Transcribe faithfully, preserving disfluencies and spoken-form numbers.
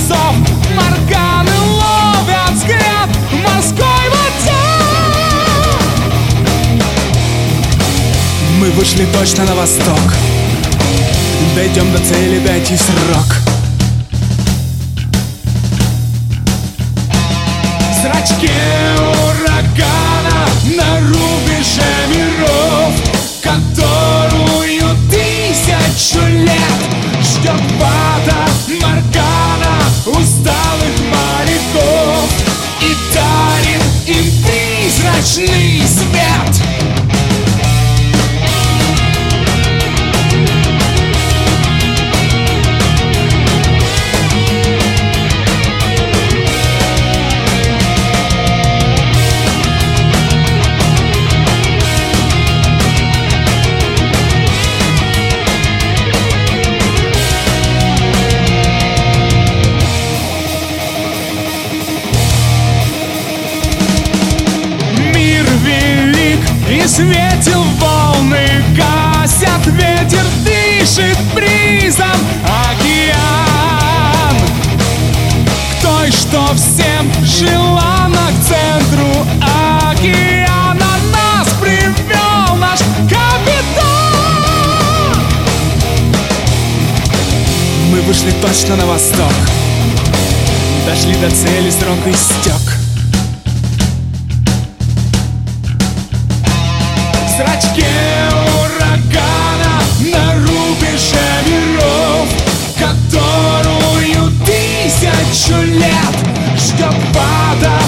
часов морганы ловят взгляд в морской воде. Мы вышли точно на восток, дойдем до цели, дайте срок. Зрачки урагана на рубеже миров, которую тысячу лет ждет вода Моргана усталых моряков и дарит им призрачный свет. И светил волны, гасят ветер, дышит бризом океан. К той, что всем желанна, к центру океана нас привел наш капитан. Мы вышли точно на восток, дошли до цели, срок истек. Зрачки урагана на рубеже миров, которую тысячу лет ждет вода